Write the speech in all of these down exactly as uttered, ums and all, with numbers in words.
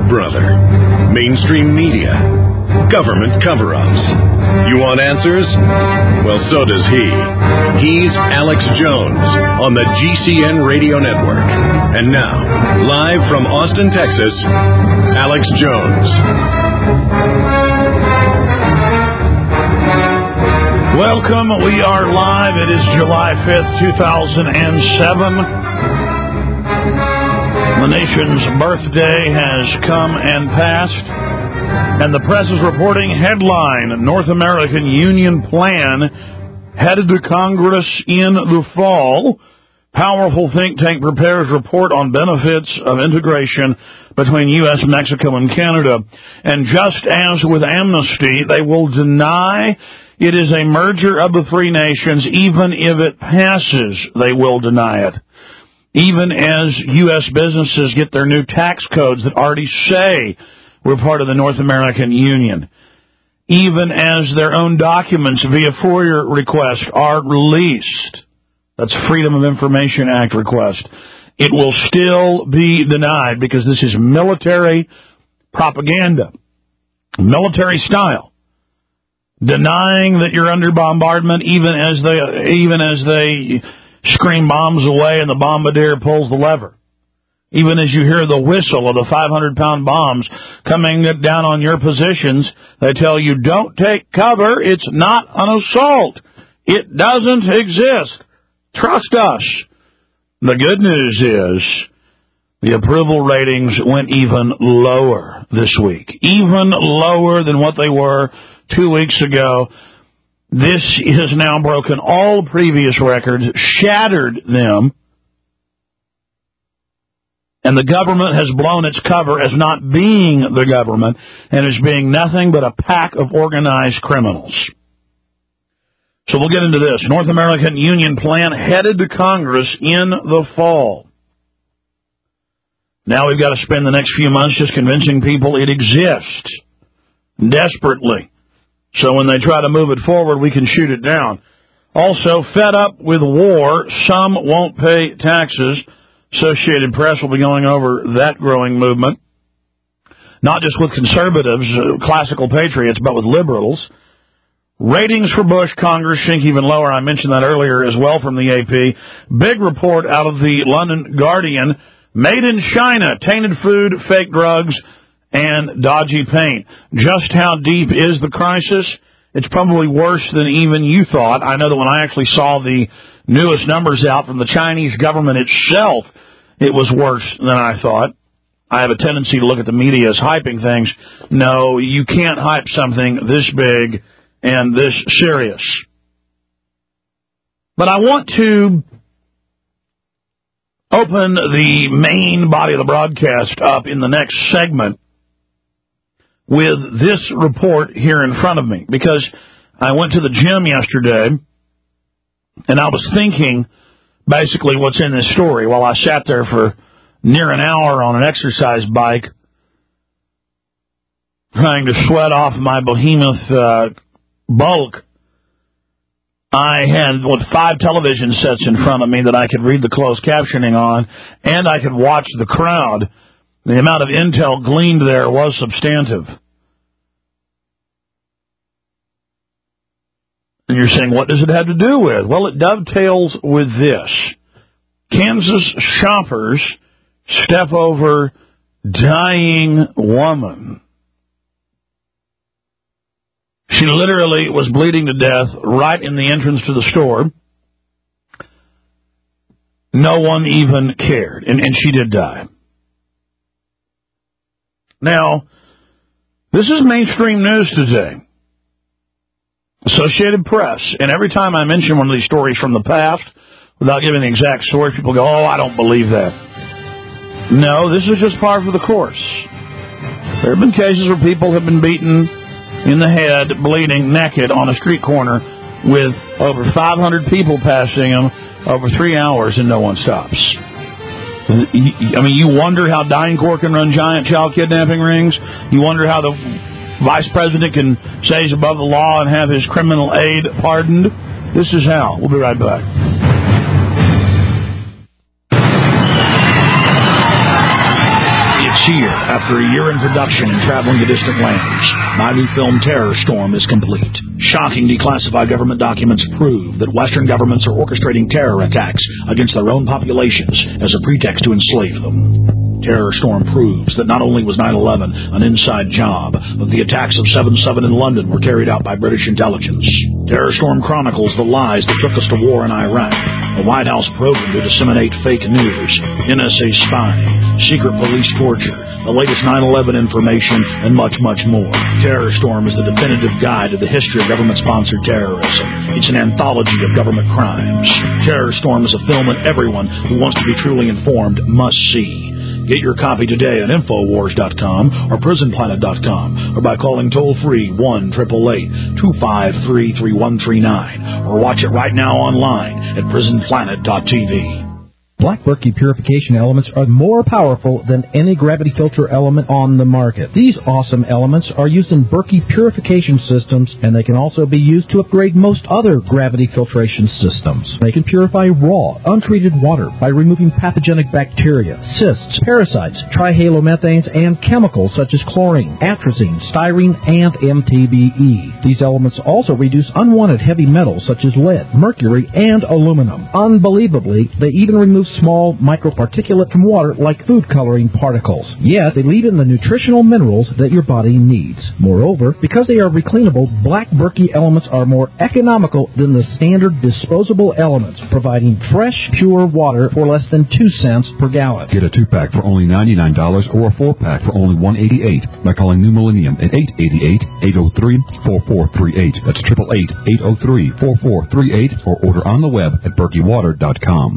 brother. Mainstream media. Government cover-ups. You want answers? Well, so does he. He's Alex Jones on the G C N Radio Network. And now, live from Austin, Texas, Alex Jones. Welcome. We are live. It is July fifth, two thousand seven. The nation's birthday has come and passed, and the press is reporting headline, North American Union plan headed to Congress in the fall. Powerful think tank prepares report on benefits of integration between U S, Mexico, and Canada. And just as with amnesty, they will deny it is a merger of the three nations. Even if it passes, they will deny it. Even as U S businesses get their new tax codes that already say we're part of the North American Union. Even as their own documents via FOIA request are released. That's Freedom of Information Act request. It will still be denied because this is military propaganda. Military style. Denying that you're under bombardment even as they, even as they scream bombs away and the bombardier pulls the lever. Even as you hear the whistle of the five hundred pound bombs coming down on your positions, they tell you, don't take cover. It's not an assault. It doesn't exist. Trust us. The good news is the approval ratings went even lower this week. Even lower than what they were two weeks ago. This has now broken all previous records, shattered them, and the government has blown its cover as not being the government and as being nothing but a pack of organized criminals. So we'll get into this. North American Union plan headed to Congress in the fall. Now we've got to spend the next few months just convincing people it exists desperately. So when they try to move it forward, we can shoot it down. Also, fed up with war, some won't pay taxes. Associated Press will be going over that growing movement. Not just with conservatives, uh, classical patriots, but with liberals. Ratings for Bush, Congress sink even lower. I mentioned that earlier as well from the A P. Big report out of the London Guardian. Made in China, tainted food, fake drugs, and dodgy paint. Just how deep is the crisis? It's probably worse than even you thought. I know that when I actually saw the newest numbers out from the Chinese government itself, it was worse than I thought. I have a tendency to look at the media as hyping things. No, you can't hype something this big and this serious. But I want to open the main body of the broadcast up in the next segment with this report here in front of me, because I went to the gym yesterday and I was thinking basically what's in this story while I sat there for near an hour on an exercise bike trying to sweat off my behemoth uh, bulk. I had what, five television sets in front of me that I could read the closed captioning on, and I could watch the crowd. The amount of intel gleaned there was substantive. And you're saying, what does it have to do with? Well, it dovetails with this. Kansas shoppers step over dying woman. She literally was bleeding to death right in the entrance to the store. No one even cared, and, and she did die. Now, this is mainstream news today. Associated Press, and every time I mention one of these stories from the past, without giving the exact source, people go, oh, I don't believe that. No, this is just par for the course. There have been cases where people have been beaten in the head, bleeding, naked on a street corner with over five hundred people passing them over three hours and no one stops. I mean, you wonder how DynCorp can run giant child kidnapping rings. You wonder how the vice president can say he's above the law and have his criminal aide pardoned. This is how. We'll be right back. It's It's here. After a year in production and traveling to distant lands, my new film Terror Storm is complete. Shocking declassified government documents prove that Western governments are orchestrating terror attacks against their own populations as a pretext to enslave them. Terror Storm proves that not only was nine eleven an inside job, but the attacks of seven seven in London were carried out by British intelligence. Terror Storm chronicles the lies that took us to war in Iraq, a White House program to disseminate fake news, N S A spying, secret police torture, the latest nine eleven information, and much, much more. Terror Storm is the definitive guide to the history of government-sponsored terrorism. It's an anthology of government crimes. Terror Storm is a film that everyone who wants to be truly informed must see. Get your copy today at Infowars dot com or Prison Planet dot com or by calling toll-free one eight eight eight, two five three, three one three nine or watch it right now online at Prison Planet dot T V. Black Berkey purification elements are more powerful than any gravity filter element on the market. These awesome elements are used in Berkey purification systems, and they can also be used to upgrade most other gravity filtration systems. They can purify raw, untreated water by removing pathogenic bacteria, cysts, parasites, trihalomethanes, and chemicals such as chlorine, atrazine, styrene, and M T B E. These elements also reduce unwanted heavy metals such as lead, mercury, and aluminum. Unbelievably, they even remove small microparticulate from water like food coloring particles. Yet, they leave in the nutritional minerals that your body needs. Moreover, because they are recleanable, Black Berkey elements are more economical than the standard disposable elements, providing fresh, pure water for less than two cents per gallon. Get a two-pack for only ninety-nine dollars or a four-pack for only one hundred eighty-eight dollars by calling New Millennium at eight eight eight, eight oh three, four four three eight. That's eight eight eight, eight oh three, four four three eight or order on the web at berkey water dot com.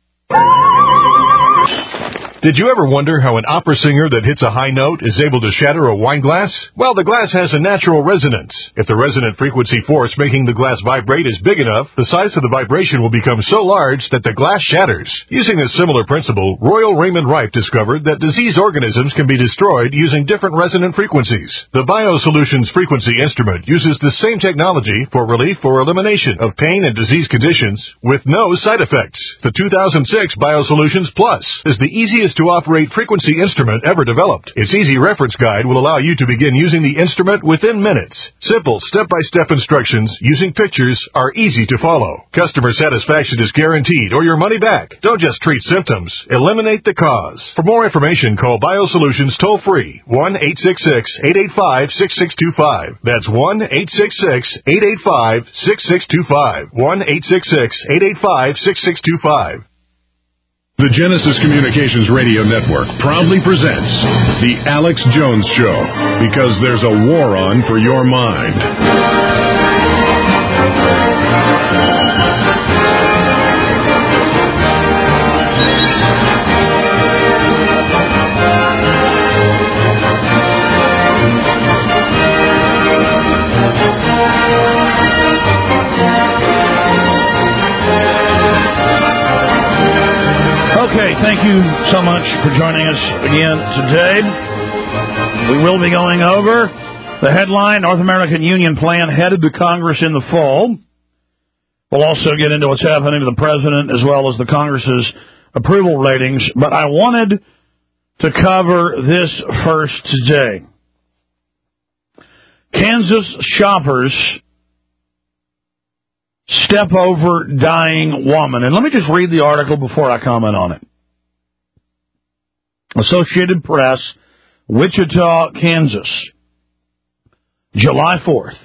Did you ever wonder how an opera singer that hits a high note is able to shatter a wine glass? Well, the glass has a natural resonance. If the resonant frequency force making the glass vibrate is big enough, the size of the vibration will become so large that the glass shatters. Using a similar principle, Royal Raymond Rife discovered that diseased organisms can be destroyed using different resonant frequencies. The BioSolutions frequency instrument uses the same technology for relief or elimination of pain and disease conditions with no side effects. The two thousand six BioSolutions Plus is the easiest to operate frequency instrument ever developed. Its easy reference guide will allow you to begin using the instrument within minutes. Simple step-by-step instructions using pictures are easy to follow. Customer satisfaction is guaranteed or your money back. Don't just treat symptoms, eliminate the cause. For more information, call BioSolutions toll-free one eight six six, eight eight five, six six two five. That's one eight six six, eight eight five, six six two five. one eight six six, eight eight five, six six two five. The Genesis Communications Radio Network proudly presents The Alex Jones Show, because there's a war on for your mind. Okay, thank you so much for joining us again today. We will be going over the headline, North American Union Plan headed to Congress in the fall. We'll also get into what's happening to the president as well as the Congress's approval ratings. But I wanted to cover this first today. Kansas shoppers step over dying woman. And let me just read the article before I comment on it. Associated Press, Wichita, Kansas, July fourth.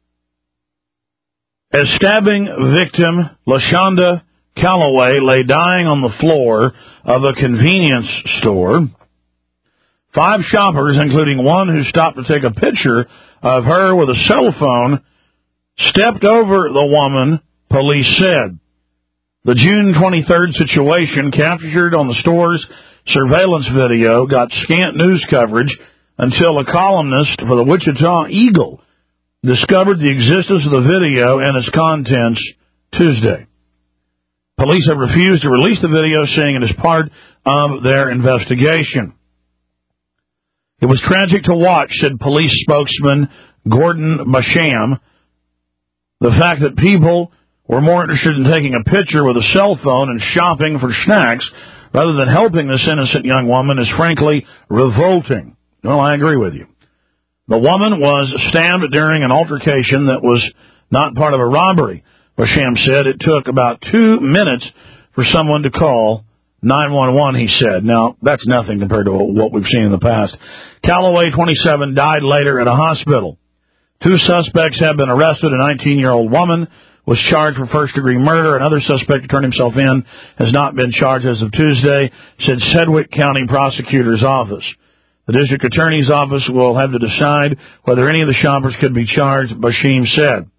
As stabbing victim LaShonda Calloway lay dying on the floor of a convenience store, five shoppers, including one who stopped to take a picture of her with a cell phone, stepped over the woman, police said. The June twenty-third situation, captured on the store's surveillance video, got scant news coverage until a columnist for the Wichita Eagle discovered the existence of the video and its contents Tuesday. Police have refused to release the video, saying it is part of their investigation. It was tragic to watch, said police spokesman Gordon Basham. The fact that people were more interested in taking a picture with a cell phone and shopping for snacks rather than helping this innocent young woman is frankly revolting. Well, I agree with you. The woman was stabbed during an altercation that was not part of a robbery. Basham said it took about two minutes for someone to call nine one one, he said. Now, that's nothing compared to what we've seen in the past. Callaway, twenty-seven, died later at a hospital. Two suspects have been arrested. A nineteen-year-old woman was charged for first-degree murder. Another suspect who turned himself in has not been charged as of Tuesday, said Sedgwick County Prosecutor's Office. The district attorney's office will have to decide whether any of the shoppers could be charged, Basham said.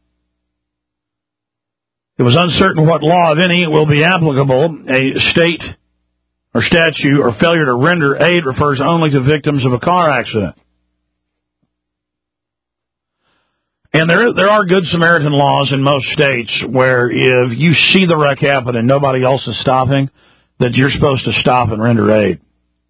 It was uncertain what law, if any, will be applicable. A state or statute or failure to render aid refers only to victims of a car accident. And there there are Good Samaritan laws in most states where if you see the wreck happen and nobody else is stopping, that you're supposed to stop and render aid.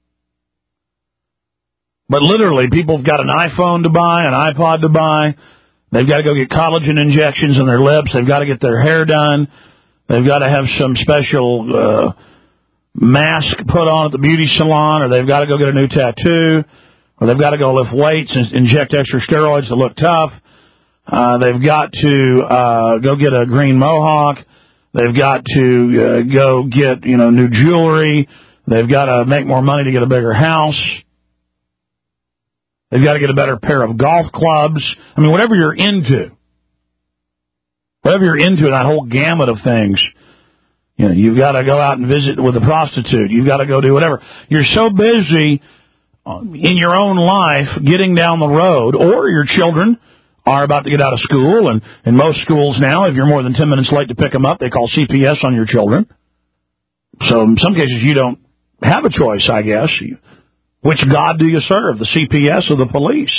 But literally, people have got an iPhone to buy, an iPod to buy. They've got to go get collagen injections in their lips. They've got to get their hair done. They've got to have some special uh, mask put on at the beauty salon, or they've got to go get a new tattoo, or they've got to go lift weights and inject extra steroids to look tough. Uh, they've got to uh, go get a green mohawk. They've got to uh, go get, you know, new jewelry. They've got to make more money to get a bigger house. They've got to get a better pair of golf clubs. I mean, whatever you're into, whatever you're into in that whole gamut of things, you know, you've got to go out and visit with a prostitute. You've got to go do whatever. You're so busy in your own life getting down the road, or your children are about to get out of school, and in most schools now, if you're more than ten minutes late to pick them up, they call C P S on your children. So in some cases, you don't have a choice, I guess. You, which God do you serve, the C P S or the police?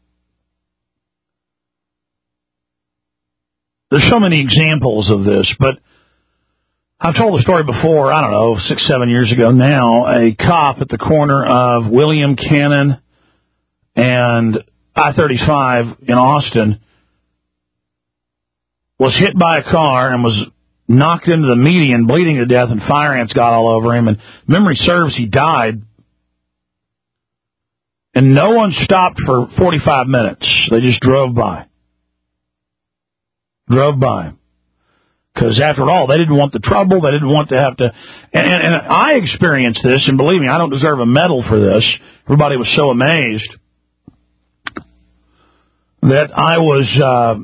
There's so many examples of this, but I've told the story before, I don't know, six, seven years ago now. A cop at the corner of William Cannon and I thirty-five in Austin was hit by a car and was knocked into the median, bleeding to death, and fire ants got all over him. And memory serves, he died. And no one stopped for forty-five minutes. They just drove by. Drove by. Because after all, they didn't want the trouble. They didn't want to have to... And, and, and I experienced this, and believe me, I don't deserve a medal for this. Everybody was so amazed that I was uh,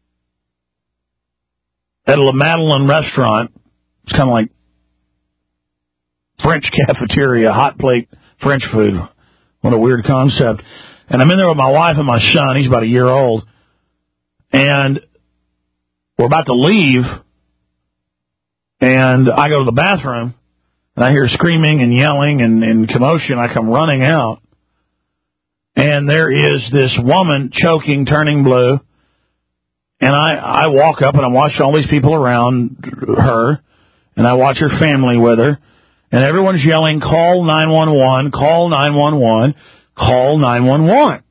at a La Madeleine restaurant. It's kind of like French cafeteria, hot plate French food. What a weird concept. And I'm in there with my wife and my son. He's about a year old. And we're about to leave. And I go to the bathroom. And I hear screaming and yelling and, and commotion. I come running out. And there is this woman choking, turning blue. And I, I walk up and I'm watching all these people around her. And I watch her family with her. And everyone's yelling, call nine one one, call nine one one, call nine one one.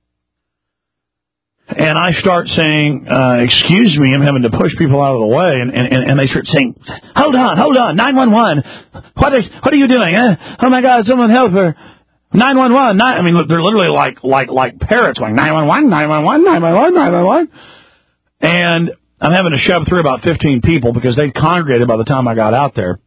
And I start saying, uh, excuse me, I'm having to push people out of the way. And, and, and they start saying, hold on, hold on, nine one one. What are, what are you doing? Eh? Oh, my God, someone help her. nine one one. I mean, they're literally like like like parrots going, nine one one, nine one one, nine one one, nine one one. And I'm having to shove through about fifteen people because they congregated by the time I got out there.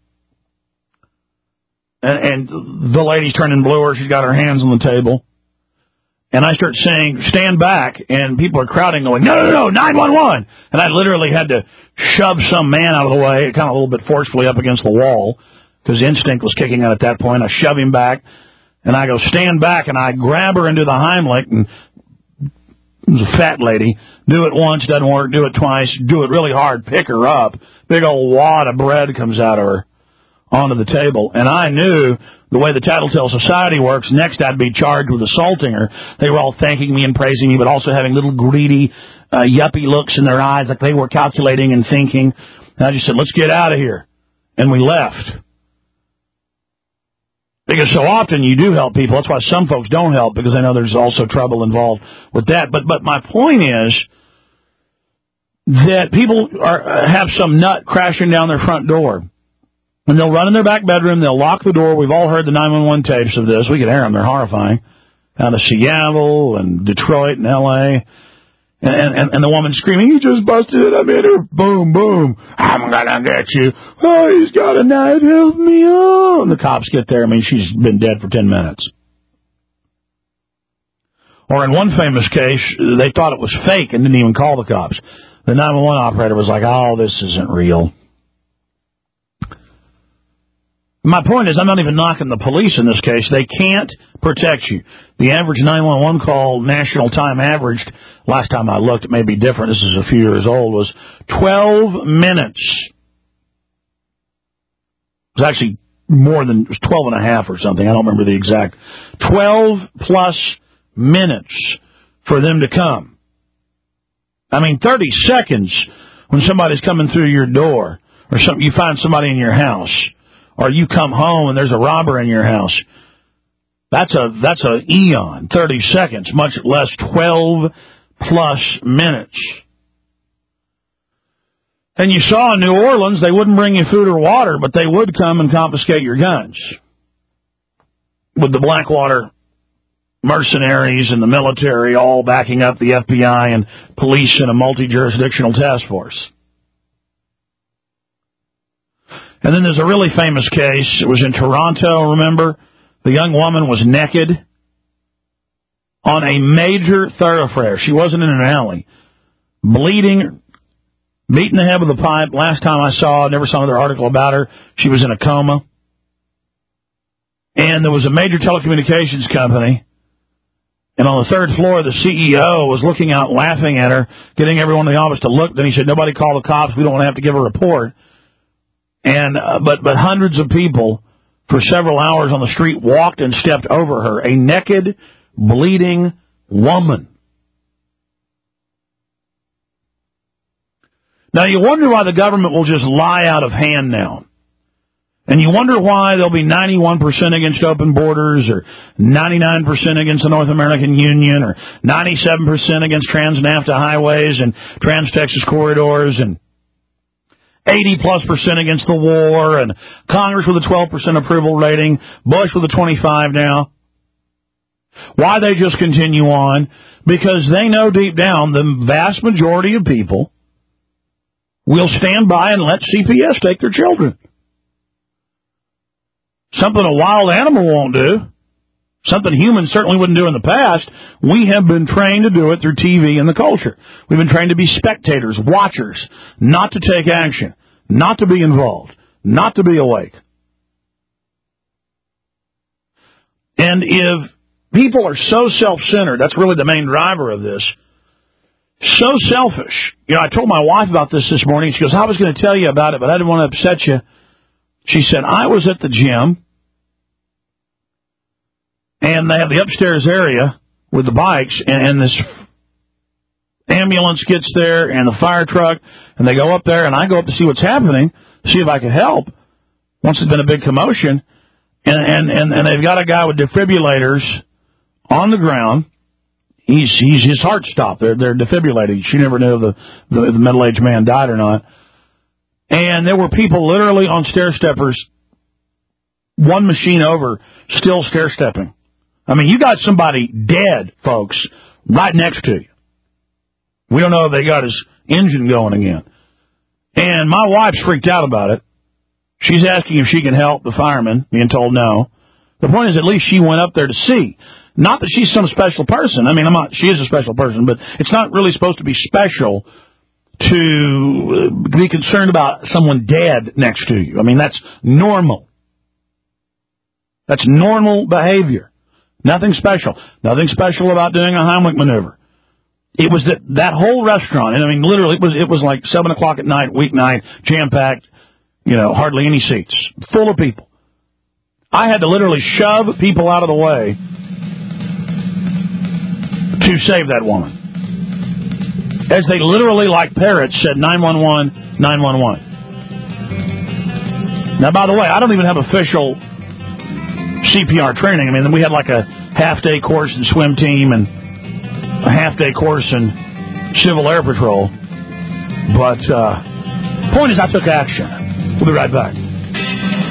And, and the lady's turning bluer. She's got her hands on the table. And I start saying, stand back. And people are crowding going, no, no, no, nine one one. And I literally had to shove some man out of the way, kind of a little bit forcefully up against the wall, because instinct was kicking in at that point. I shove him back. And I go, stand back. And I grab her into the Heimlich. And it was a fat lady. Do it once, doesn't work. Do it twice. Do it really hard. Pick her up. Big old wad of bread comes out of her onto the table. And I knew the way the Tattletale Society works, next I'd be charged with assaulting her. They were all thanking me and praising me, but also having little greedy, uh, yuppie looks in their eyes, like they were calculating and thinking. And I just said, let's get out of here. And we left. Because so often you do help people. That's why some folks don't help, because they know there's also trouble involved with that. But but my point is that people are have some nut crashing down their front door. And they'll run in their back bedroom, they'll lock the door. We've all heard the nine one one tapes of this. We can hear them. They're horrifying. Out of Seattle and Detroit and L A And, and, and the woman screaming, "He just busted it. I'm in her. Boom, boom. I'm going to get you. Oh, he's got a knife. Help me." Oh. And the cops get there. I mean, she's been dead for ten minutes. Or in one famous case, they thought it was fake and didn't even call the cops. The nine one one operator was like, "Oh, this isn't real." My point is, I'm not even knocking the police in this case. They can't protect you. The average nine one one call, national time averaged, last time I looked, it may be different, this is a few years old, was twelve minutes. It was actually more than, it was twelve and a half or something. I don't remember the exact. twelve plus minutes for them to come. I mean, thirty seconds when somebody's coming through your door, or something, you find somebody in your house, or you come home and there's a robber in your house. That's a that's a eon, thirty seconds, much less twelve plus minutes. And you saw in New Orleans, they wouldn't bring you food or water, but they would come and confiscate your guns. With the Blackwater mercenaries and the military all backing up the F B I and police in a multi-jurisdictional task force. And then there's a really famous case. It was in Toronto, remember? The young woman was naked on a major thoroughfare. She wasn't in an alley. Bleeding, beaten the head with a pipe. Last time I saw, I never saw another article about her. She was in a coma. And there was a major telecommunications company. And on the third floor, the C E O was looking out, laughing at her, getting everyone in the office to look. Then he said, "Nobody call the cops. We don't want to have to give a report." And uh, but but hundreds of people for several hours on the street walked and stepped over her, a naked, bleeding woman. Now you wonder why the government will just lie out of hand now. And you wonder why there'll be ninety-one percent against open borders, or ninety-nine percent against the North American Union, or ninety-seven percent against Trans-NAFTA highways and Trans-Texas corridors, and eighty plus percent against the war, and Congress with a twelve percent approval rating, Bush with a twenty-five now. Why they just continue on? Because they know deep down the vast majority of people will stand by and let C P S take their children. Something a wild animal won't do. Something humans certainly wouldn't do in the past. We have been trained to do it through T V and the culture. We've been trained to be spectators, watchers, not to take action, not to be involved, not to be awake. And if people are so self-centered, that's really the main driver of this, so selfish. You know, I told my wife about this this morning. She goes, "I was going to tell you about it, but I didn't want to upset you." She said, "I was at the gym, and they have the upstairs area with the bikes, and, and this ambulance gets there, and the fire truck, and they go up there, and I go up to see what's happening, see if I can help, once there's been a big commotion, and, and, and, and they've got a guy with defibrillators on the ground. He's, he's his heart stopped. They're, they're defibrillated. She never knew if the, the, the middle-aged man died or not. And there were people literally on stair-steppers, one machine over, still stair-stepping. I mean, you got somebody dead, folks, right next to you. We don't know if they got his engine going again. And my wife's freaked out about it. She's asking if she can help the firemen, being told no. The point is, at least she went up there to see. Not that she's some special person. I mean, I'm not, she is a special person, but it's not really supposed to be special to be concerned about someone dead next to you. I mean, that's normal. That's normal behavior. Nothing special. Nothing special about doing a Heimlich maneuver. It was that, that whole restaurant, and I mean, literally, it was, it was like seven o'clock at night, weeknight, jam-packed, you know, hardly any seats, full of people. I had to literally shove people out of the way to save that woman. As they literally, like parrots, said nine one one, nine one one. Now, by the way, I don't even have official C P R training. I mean, we had like a half-day course in swim team and a half-day course in Civil Air Patrol. But, uh, point is, I took action. We'll be right back.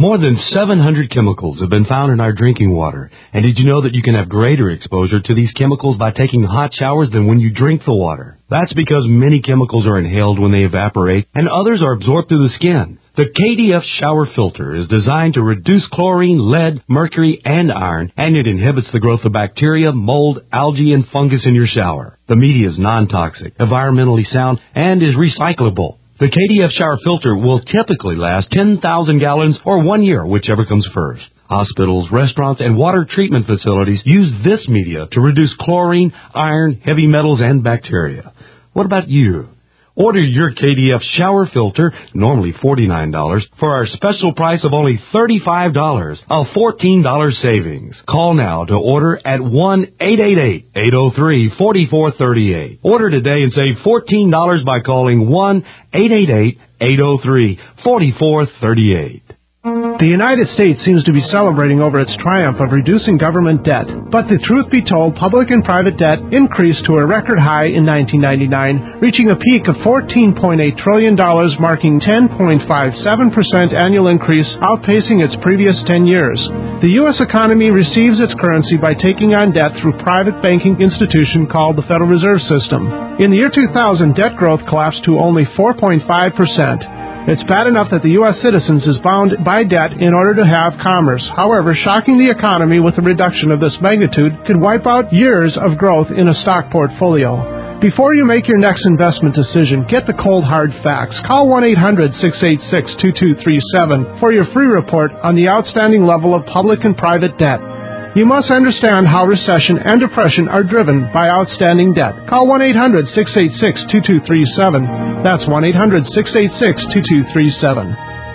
More than seven hundred chemicals have been found in our drinking water. And did you know that you can have greater exposure to these chemicals by taking hot showers than when you drink the water? That's because many chemicals are inhaled when they evaporate, and others are absorbed through the skin. The K D F shower filter is designed to reduce chlorine, lead, mercury, and iron, and it inhibits the growth of bacteria, mold, algae, and fungus in your shower. The media is non-toxic, environmentally sound, and is recyclable. The K D F shower filter will typically last ten thousand gallons or one year, whichever comes first. Hospitals, restaurants, and water treatment facilities use this media to reduce chlorine, iron, heavy metals, and bacteria. What about you? Order your K D F shower filter, normally forty-nine dollars, for our special price of only thirty-five dollars, a fourteen dollars savings. Call now to order at one eight eight eight, eight oh three, four four three eight. Order today and save fourteen dollars by calling one eight eight eight, eight oh three, four four three eight. The United States seems to be celebrating over its triumph of reducing government debt. But the truth be told, public and private debt increased to a record high in nineteen ninety-nine, reaching a peak of fourteen point eight trillion dollars, marking ten point five seven percent annual increase, outpacing its previous ten years. The U S economy receives its currency by taking on debt through private banking institution called the Federal Reserve System. In the year two thousand, debt growth collapsed to only four point five percent. It's bad enough that the U S citizens is bound by debt in order to have commerce. However, shocking the economy with a reduction of this magnitude could wipe out years of growth in a stock portfolio. Before you make your next investment decision, get the cold hard facts. Call one eight hundred, six eight six, two two three seven for your free report on the outstanding level of public and private debt. You must understand how recession and depression are driven by outstanding debt. Call one eight hundred, six eight six, two two three seven. That's one eight hundred, six eight six, two two three seven.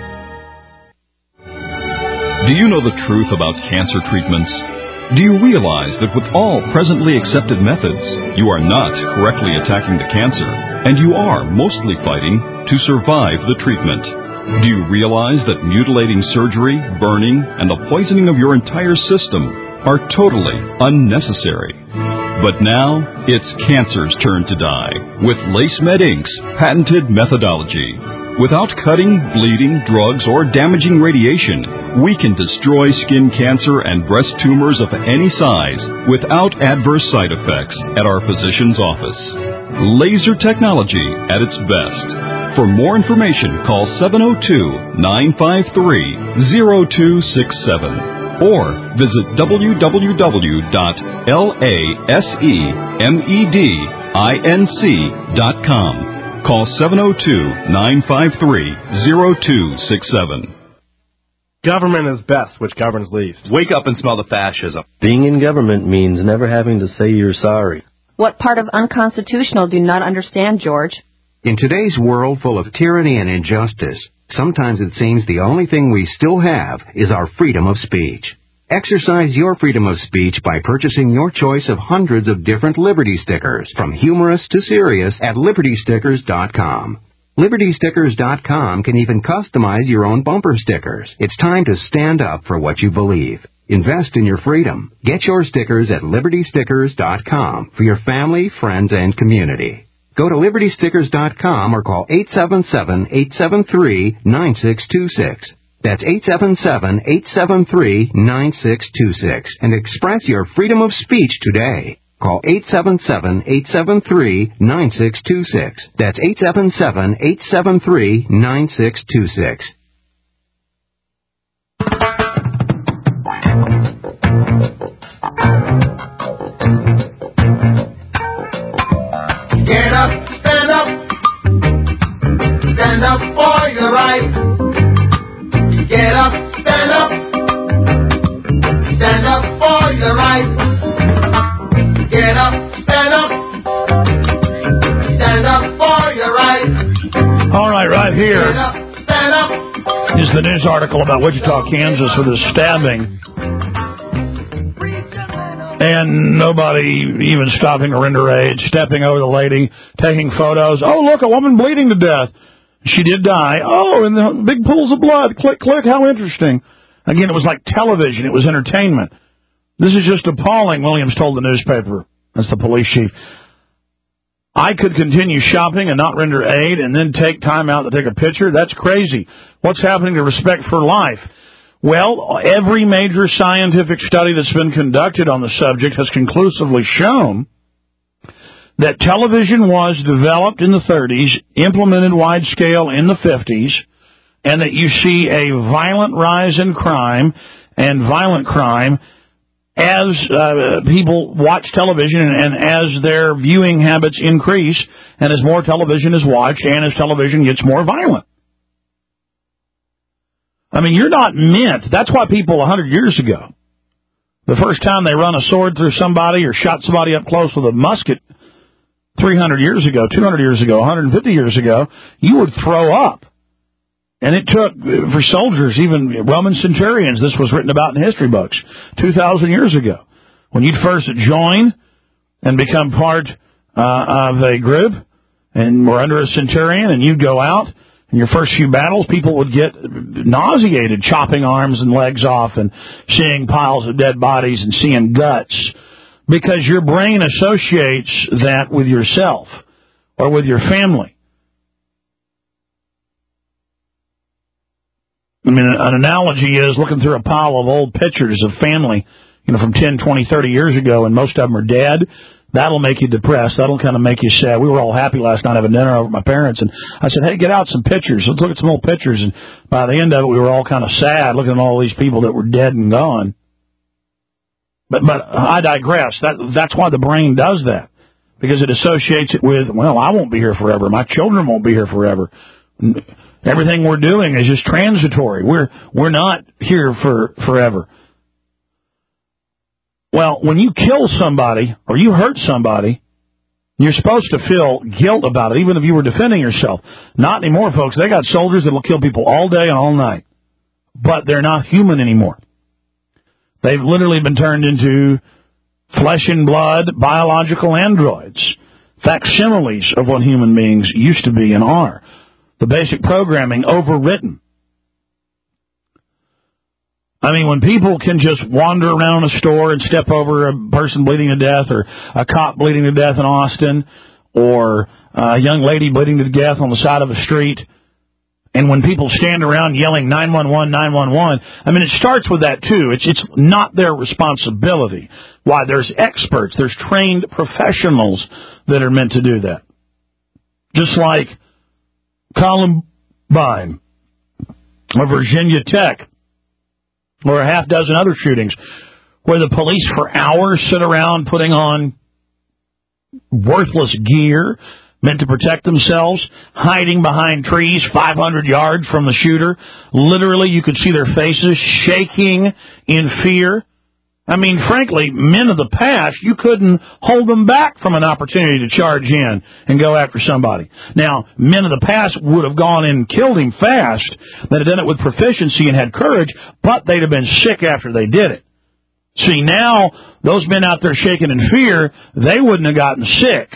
Do you know the truth about cancer treatments? Do you realize that with all presently accepted methods, you are not correctly attacking the cancer, and you are mostly fighting to survive the treatment? Do you realize that mutilating surgery, burning, and the poisoning of your entire system are totally unnecessary? But now, it's cancer's turn to die with LaceMed Incorporated's patented methodology. Without cutting, bleeding, drugs, or damaging radiation, we can destroy skin cancer and breast tumors of any size without adverse side effects at our physician's office. Laser technology at its best. For more information, call seven oh two, nine five three, oh two six seven or visit w w w dot lasemedinc dot com. Call seven oh two, nine five three, oh two six seven. Government is best, which governs least. Wake up and smell the fascism. Being in government means never having to say you're sorry. What part of unconstitutional do you not understand, George? In today's world full of tyranny and injustice, sometimes it seems the only thing we still have is our freedom of speech. Exercise your freedom of speech by purchasing your choice of hundreds of different Liberty stickers, from humorous to serious, at liberty stickers dot com. liberty stickers dot com can even customize your own bumper stickers. It's time to stand up for what you believe. Invest in your freedom. Get your stickers at liberty stickers dot com for your family, friends, and community. Go to liberty stickers dot com or call eight seven seven, eight seven three, nine six two six. That's eight seven seven, eight seven three, nine six two six and express your freedom of speech today. Call eight seven seven, eight seven three, nine six two six. That's eight seven seven, eight seven three, nine six two six. Get up, stand up, stand up for your right. Get up, stand up, stand up for your right. Get up, stand up, stand up for your right. All right, right here Get up, stand up. is the news article about Wichita, Kansas, with a stabbing. And nobody even stopping to render aid, stepping over the lady, taking photos. Oh, look, a woman bleeding to death. She did die. Oh, and the big pools of blood. Click, click, how interesting. Again, it was like television. It was entertainment. This is just appalling, Williams told the newspaper. That's the police chief. I could continue shopping and not render aid and then take time out to take a picture? That's crazy. What's happening to respect for life? Well, every major scientific study that's been conducted on the subject has conclusively shown that television was developed in the thirties, implemented wide-scale in the fifties, and that you see a violent rise in crime and violent crime as uh, people watch television and, and as their viewing habits increase and as more television is watched and as television gets more violent. I mean, you're not meant. That's why people a hundred years ago, the first time they run a sword through somebody or shot somebody up close with a musket three hundred years ago, two hundred years ago, one hundred fifty years ago, you would throw up. And it took, for soldiers, even Roman centurions, this was written about in history books, two thousand years ago. When you'd first join and become part uh, of a group and were under a centurion and you'd go out, in your first few battles, people would get nauseated, chopping arms and legs off and seeing piles of dead bodies and seeing guts, because your brain associates that with yourself or with your family. I mean, an analogy is looking through a pile of old pictures of family, you know, from ten, twenty, thirty years ago, and most of them are dead. That'll make you depressed. That'll kind of make you sad. We were all happy last night having dinner over at my parents, and I said, hey, get out some pictures. Let's look at some old pictures. And by the end of it, we were all kind of sad looking at all these people that were dead and gone. But but I digress. That That's why the brain does that, because it associates it with, well, I won't be here forever. My children won't be here forever. Everything we're doing is just transitory. We're we're not here for forever. Well, when you kill somebody or you hurt somebody, you're supposed to feel guilt about it, even if you were defending yourself. Not anymore, folks. They got soldiers that will kill people all day and all night, but they're not human anymore. They've literally been turned into flesh and blood biological androids, facsimiles of what human beings used to be and are. The basic programming overwritten. I mean, when people can just wander around a store and step over a person bleeding to death, or a cop bleeding to death in Austin, or a young lady bleeding to death on the side of a street, and when people stand around yelling nine one one, nine one one, I mean, it starts with that too. It's it's not their responsibility. Why? There's experts, there's trained professionals that are meant to do that. Just like Columbine, or Virginia Tech, or a half dozen other shootings, where the police for hours sit around putting on worthless gear meant to protect themselves, hiding behind trees five hundred yards from the shooter. Literally, you could see their faces shaking in fear. I mean, frankly, men of the past, you couldn't hold them back from an opportunity to charge in and go after somebody. Now, men of the past would have gone in and killed him fast. They'd have done it with proficiency and had courage, but they'd have been sick after they did it. See, now, those men out there shaking in fear, they wouldn't have gotten sick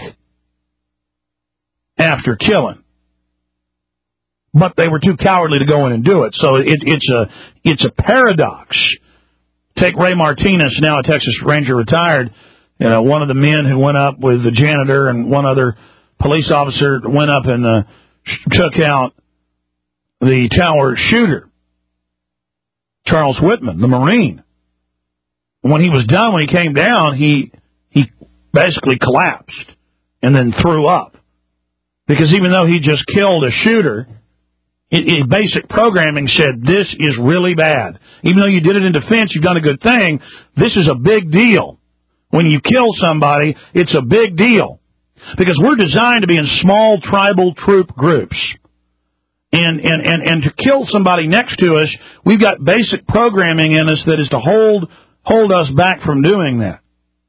after killing. But they were too cowardly to go in and do it. So it, it's a it's a paradox. Take Ray Martinez, now a Texas Ranger retired, you know, one of the men who went up with the janitor and one other police officer went up and uh, took out the tower shooter, Charles Whitman, the Marine. When he was done, when he came down, he he basically collapsed and then threw up. Because even though he just killed a shooter, It, it, basic programming said, this is really bad. Even though you did it in defense, you've done a good thing, this is a big deal. When you kill somebody, it's a big deal. Because we're designed to be in small tribal troop groups. And, and, and, and to kill somebody next to us, we've got basic programming in us that is to hold, hold us back from doing that.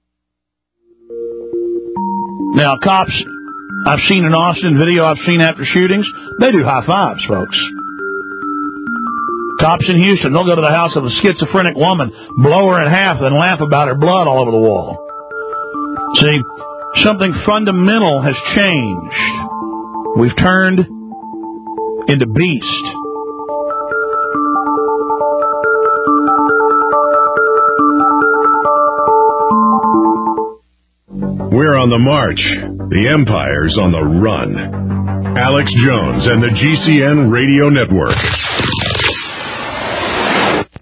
Now, cops, I've seen in Austin video I've seen after shootings, they do high fives, folks. Cops in Houston, they'll go to the house of a schizophrenic woman, blow her in half, then laugh about her blood all over the wall. See, something fundamental has changed. We've turned into beast. We're on the march. The Empire's on the run. Alex Jones and the G C N Radio Network.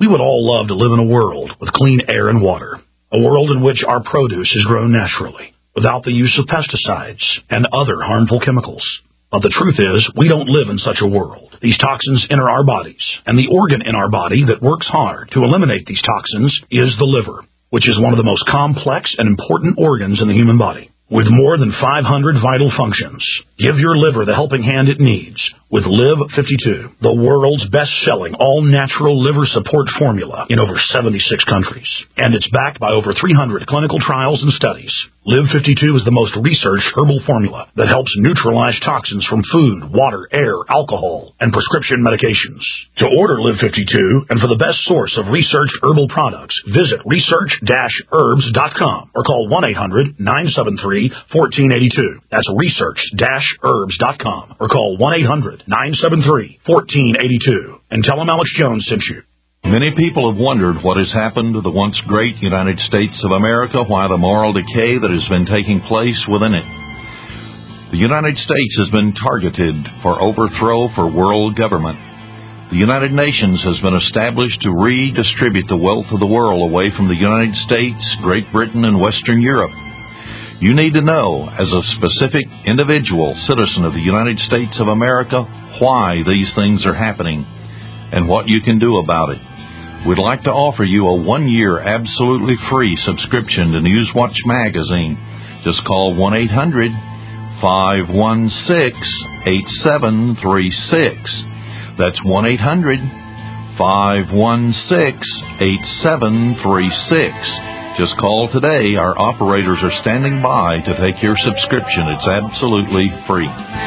We would all love to live in a world with clean air and water, a world in which our produce is grown naturally, without the use of pesticides and other harmful chemicals. But the truth is, we don't live in such a world. These toxins enter our bodies, and the organ in our body that works hard to eliminate these toxins is the liver, which is one of the most complex and important organs in the human body. With more than five hundred vital functions, give your liver the helping hand it needs with Live fifty-two, the world's best-selling all-natural liver support formula in over seventy-six countries. And it's backed by over three hundred clinical trials and studies. Live fifty-two is the most researched herbal formula that helps neutralize toxins from food, water, air, alcohol, and prescription medications. To order Live fifty-two and for the best source of researched herbal products, visit research dash herbs dot com or call one eight hundred nine seven three one four eight two. That's research dash herbs dot com or call one eight hundred nine seven three one four eight two and tell them Alex Jones sent you. Many people have wondered what has happened to the once great United States of America, why the moral decay that has been taking place within it. The United States has been targeted for overthrow for world government. The United Nations has been established to redistribute the wealth of the world away from the United States, Great Britain, and Western Europe. You need to know, as a specific individual citizen of the United States of America, why these things are happening and what you can do about it. We'd like to offer you a one-year absolutely free subscription to Newswatch magazine. Just call one eight hundred five one six eight seven three six. That's one eight hundred five one six eight seven three six. Just call today. Our operators are standing by to take your subscription. It's absolutely free.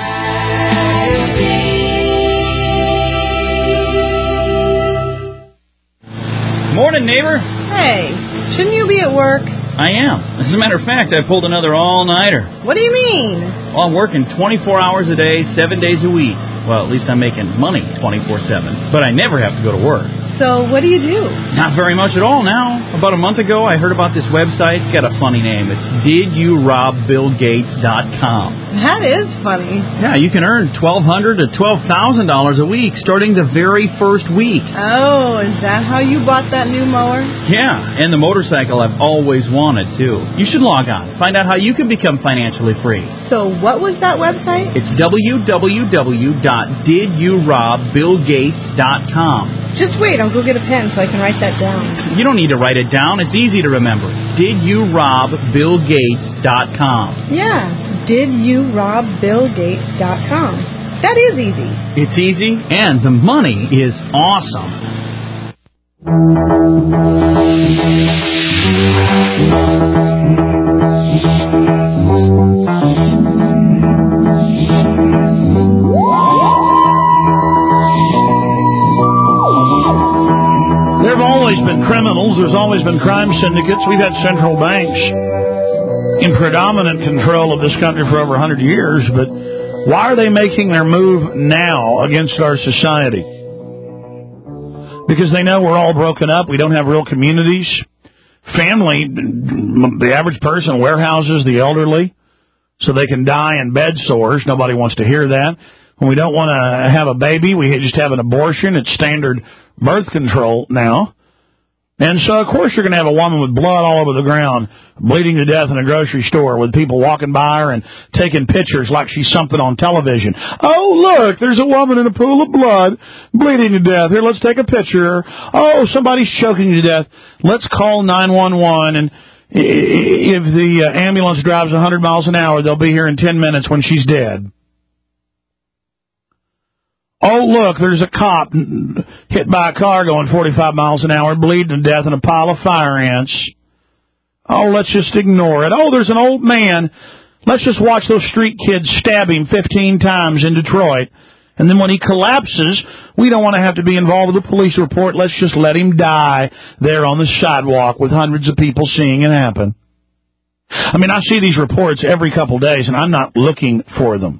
Morning, neighbor. Hey, shouldn't you be at work? I am. As a matter of fact, I pulled another all-nighter. What do you mean? Well, I'm working twenty-four hours a day, seven days a week. Well, at least I'm making money twenty-four seven. But I never have to go to work. So what do you do? Not very much at all now. About a month ago, I heard about this website. It's got a funny name. It's did you rob bill gates dot com. That is funny. Yeah, you can earn twelve hundred dollars to twelve thousand dollars a week starting the very first week. Oh, is that how you bought that new mower? Yeah, and the motorcycle I've always wanted, too. You should log on. Find out how you can become financially free. So what was that website? It's w w w dot did you rob bill gates dot com. Just wait, I'll go get a pen so I can write that down. You don't need to write it down. It's easy to remember. did you rob bill gates dot com. Yeah, did you rob bill gates dot com. That is easy. It's easy, and the money is awesome. There have always been criminals. There's always been crime syndicates. We've had central banks in predominant control of this country for over one hundred years, but why are they making their move now against our society? Because they know we're all broken up. We don't have real communities. Family, the average person warehouses the elderly so they can die in bed sores. Nobody wants to hear that. When we don't want to have a baby, we just have an abortion. It's standard birth control now. And so, of course, you're going to have a woman with blood all over the ground, bleeding to death in a grocery store with people walking by her and taking pictures like she's something on television. Oh, look, there's a woman in a pool of blood, bleeding to death. Here, let's take a picture. Oh, somebody's choking to death. Let's call nine one one, and if the ambulance drives one hundred miles an hour, they'll be here in ten minutes when she's dead. Oh, look, there's a cop hit by a car going forty-five miles an hour, bleeding to death in a pile of fire ants. Oh, let's just ignore it. Oh, there's an old man. Let's just watch those street kids stab him fifteen times in Detroit. And then when he collapses, we don't want to have to be involved with a police report. Let's just let him die there on the sidewalk with hundreds of people seeing it happen. I mean, I see these reports every couple days, and I'm not looking for them.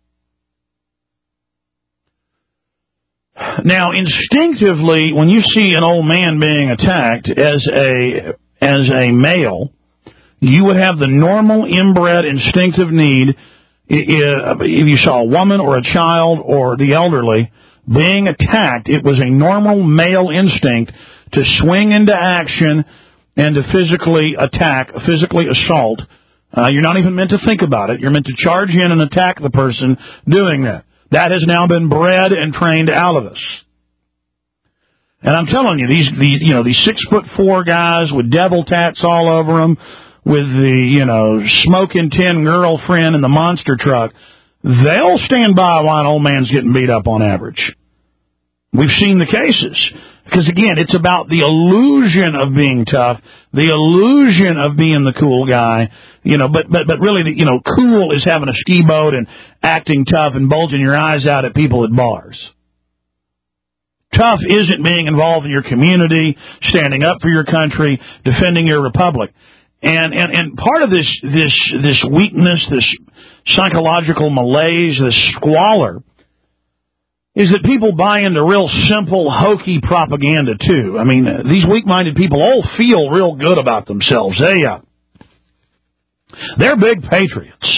Now, instinctively, when you see an old man being attacked as a as a male, you would have the normal, inbred, instinctive need. If you saw a woman or a child or the elderly being attacked, it was a normal male instinct to swing into action and to physically attack, physically assault. Uh, you're not even meant to think about it. You're meant to charge in and attack the person doing that. That has now been bred and trained out of us. And I'm telling you, these, these, you know, these six foot four guys with devil tats all over them, with the, you know, smoking tin girlfriend in the monster truck, they'll stand by while an old man's getting beat up on average. We've seen the cases. Because, again, it's about the illusion of being tough, the illusion of being the cool guy, you know, but, but, but really, the, you know, cool is having a ski boat and acting tough and bulging your eyes out at people at bars. Tough isn't being involved in your community, standing up for your country, defending your republic. And, and, and part of this, this, this weakness, this psychological malaise, this squalor, is that people buy into real simple, hokey propaganda, too. I mean, these weak-minded people all feel real good about themselves. They, uh, they're big patriots.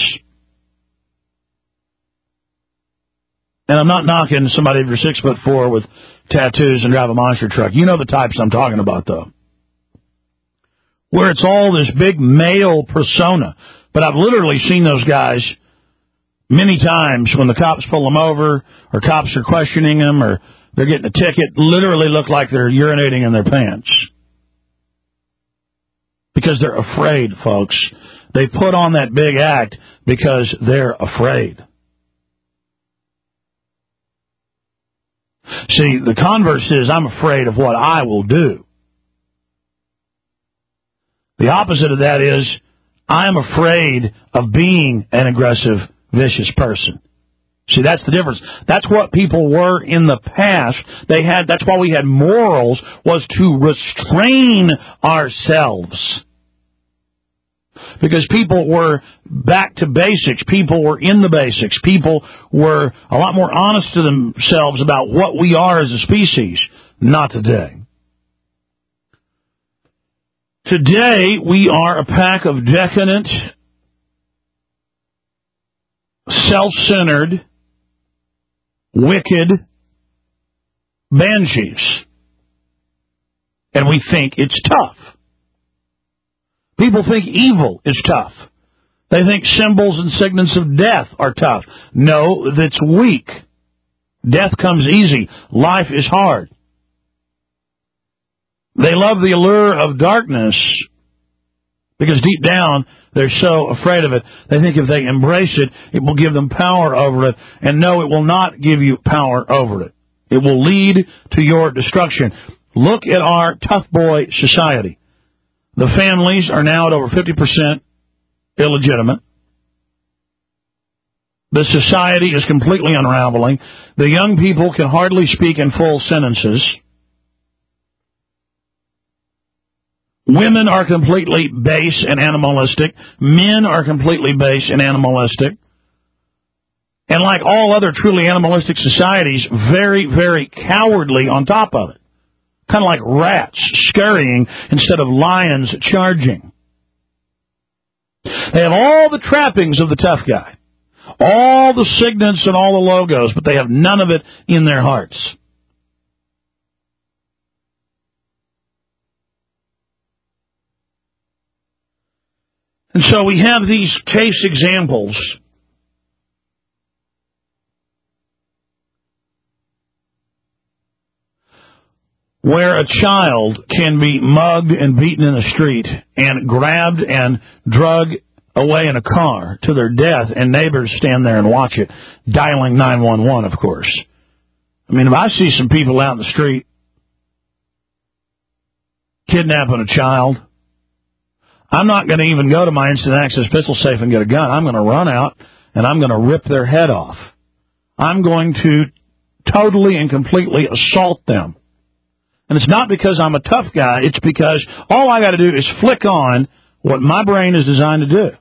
And I'm not knocking somebody if you're six foot four with tattoos and drive a monster truck. You know the types I'm talking about, though. Where it's all this big male persona. But I've literally seen those guys many times when the cops pull them over, or cops are questioning them, or they're getting a ticket, literally look like they're urinating in their pants. Because they're afraid, folks. They put on that big act because they're afraid. See, the converse is, I'm afraid of what I will do. The opposite of that is, I'm afraid of being an aggressive, vicious person. See, that's the difference. That's what people were in the past. They had, that's why we had morals, was to restrain ourselves. Because people were back to basics. People were in the basics. People were a lot more honest to themselves about what we are as a species. Not today. Today, we are a pack of decadent, self-centered, wicked banshees. And we think it's tough. People think evil is tough. They think symbols and signets of death are tough. No, that's weak. Death comes easy. Life is hard. They love the allure of darkness because deep down they're so afraid of it. They think if they embrace it, it will give them power over it. And no, it will not give you power over it. It will lead to your destruction. Look at our tough boy society. The families are now at over fifty percent illegitimate. The society is completely unraveling. The young people can hardly speak in full sentences. Women are completely base and animalistic. Men are completely base and animalistic. And like all other truly animalistic societies, very, very cowardly on top of it. Kind of like rats scurrying instead of lions charging. They have all the trappings of the tough guy. All the signets and all the logos, but they have none of it in their hearts. And so we have these case examples where a child can be mugged and beaten in the street and grabbed and drugged away in a car to their death, and neighbors stand there and watch it, dialing nine one one, of course. I mean, if I see some people out in the street kidnapping a child, I'm not going to even go to my instant access pistol safe and get a gun. I'm going to run out and I'm going to rip their head off. I'm going to totally and completely assault them. And it's not because I'm a tough guy. It's because all I got to do is flick on what my brain is designed to do.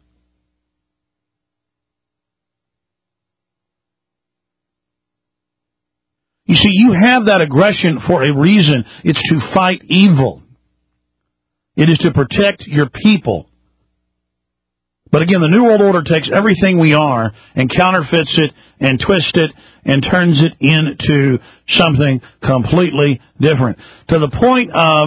You see, you have that aggression for a reason. It's to fight evil. It is to protect your people. But again, the New World Order takes everything we are and counterfeits it and twists it and turns it into something completely different. To the point of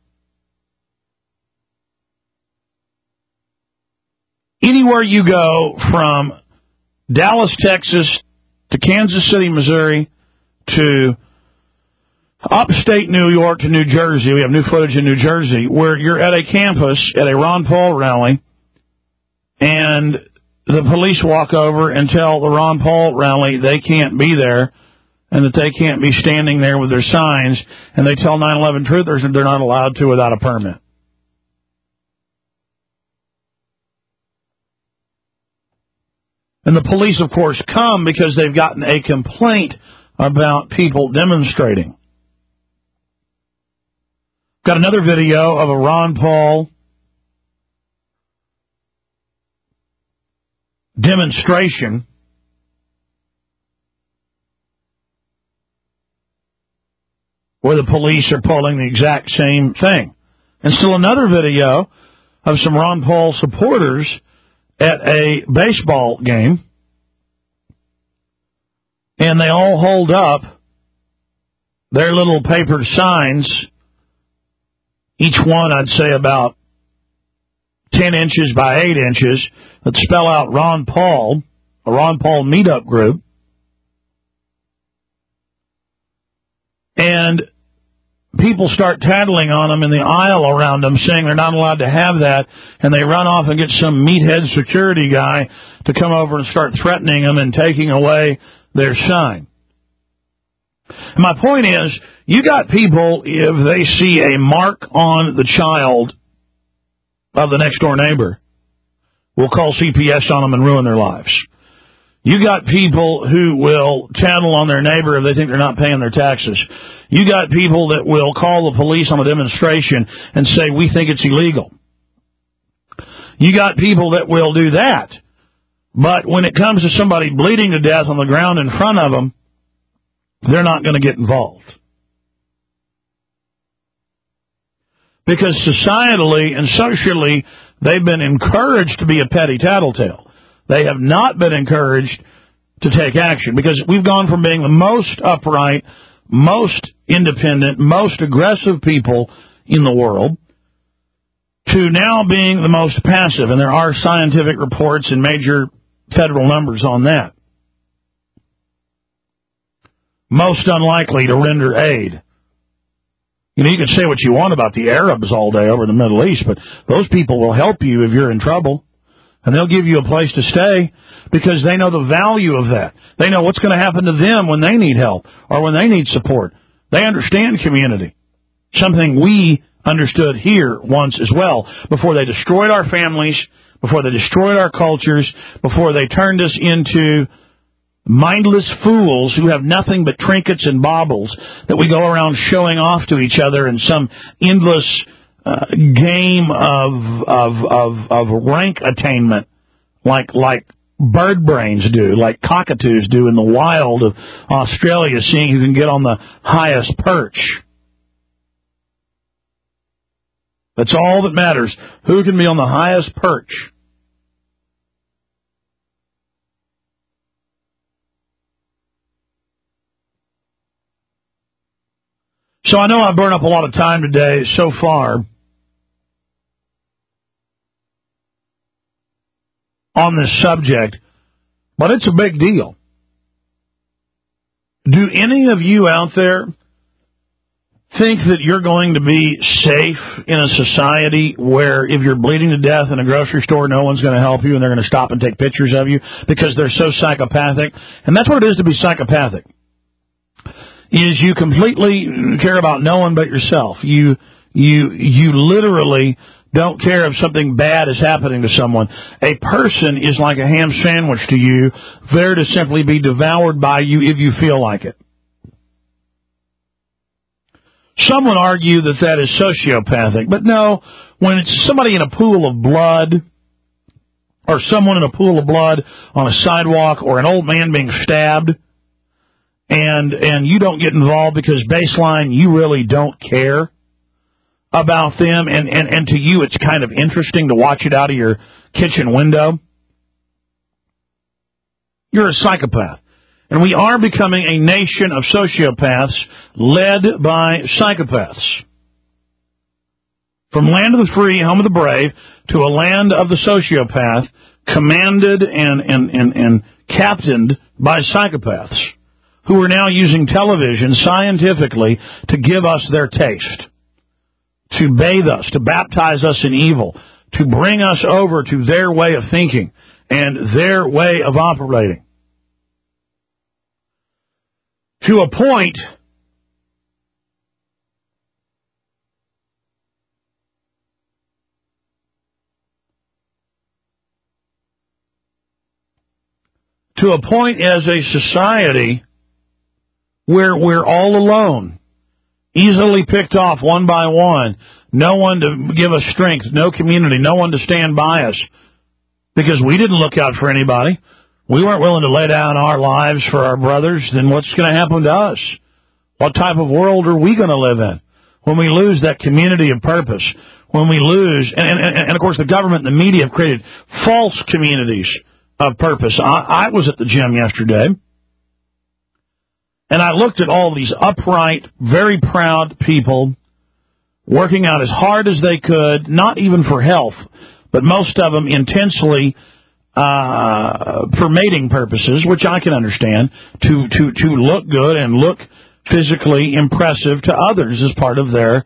anywhere you go from Dallas, Texas, to Kansas City, Missouri, to upstate New York to New Jersey. We have new footage in New Jersey where you're at a campus at a Ron Paul rally, and the police walk over and tell the Ron Paul rally they can't be there and that they can't be standing there with their signs, and they tell nine eleven truthers that they're not allowed to without a permit. And the police, of course, come because they've gotten a complaint about people demonstrating. Got another video of a Ron Paul demonstration where the police are pulling the exact same thing. And still another video of some Ron Paul supporters at a baseball game, and they all hold up their little papered signs, each one I'd say about ten inches by eight inches, that spell out Ron Paul, a Ron Paul meetup group. And people start tattling on them in the aisle around them, saying they're not allowed to have that, and they run off and get some meathead security guy to come over and start threatening them and taking away their sign. And my point is, you got people, if they see a mark on the child of the next door neighbor, will call C P S on them and ruin their lives. You got people who will tattle on their neighbor if they think they're not paying their taxes. You got people that will call the police on a demonstration and say, we think it's illegal. You got people that will do that. But when it comes to somebody bleeding to death on the ground in front of them, they're not going to get involved. Because societally and socially, they've been encouraged to be a petty tattletale. They have not been encouraged to take action, because we've gone from being the most upright, most independent, most aggressive people in the world to now being the most passive. And there are scientific reports and major federal numbers on that. Most unlikely to render aid. You know, you can say what you want about the Arabs all day over in the Middle East, but those people will help you if you're in trouble. And they'll give you a place to stay because they know the value of that. They know what's going to happen to them when they need help or when they need support. They understand community, something we understood here once as well, before they destroyed our families, before they destroyed our cultures, before they turned us into mindless fools who have nothing but trinkets and baubles that we go around showing off to each other in some endless Uh, game of, of of of rank attainment, like like bird brains do, like cockatoos do in the wild of Australia, seeing who can get on the highest perch. That's all that matters. Who can be on the highest perch? So I know I burn up a lot of time today so far on this subject, but it's a big deal. Do any of you out there think that you're going to be safe in a society where if you're bleeding to death in a grocery store, no one's going to help you and they're going to stop and take pictures of you because they're so psychopathic? And that's what it is to be psychopathic. Is you completely care about no one but yourself. You you you literally don't care if something bad is happening to someone. A person is like a ham sandwich to you, there to simply be devoured by you if you feel like it. Some would argue that that is sociopathic, but no, when it's somebody in a pool of blood, or someone in a pool of blood on a sidewalk, or an old man being stabbed, and and you don't get involved because baseline, you really don't care about them, and, and, and to you it's kind of interesting to watch it out of your kitchen window. You're a psychopath. And we are becoming a nation of sociopaths led by psychopaths. From land of the free, home of the brave, to a land of the sociopath, commanded and, and, and, and captained by psychopaths, who are now using television scientifically to give us their taste, to bathe us, to baptize us in evil, to bring us over to their way of thinking and their way of operating. To a point to a point as a society where we're all alone, easily picked off one by one, no one to give us strength, no community, no one to stand by us, because we didn't look out for anybody. We weren't willing to lay down our lives for our brothers. Then what's going to happen to us? What type of world are we going to live in when we lose that community of purpose? When we lose, and, and, and of course the government and the media have created false communities of purpose. I, I was at the gym yesterday, and I looked at all these upright, very proud people working out as hard as they could, not even for health, but most of them intensely uh, for mating purposes, which I can understand, to, to, to look good and look physically impressive to others as part of their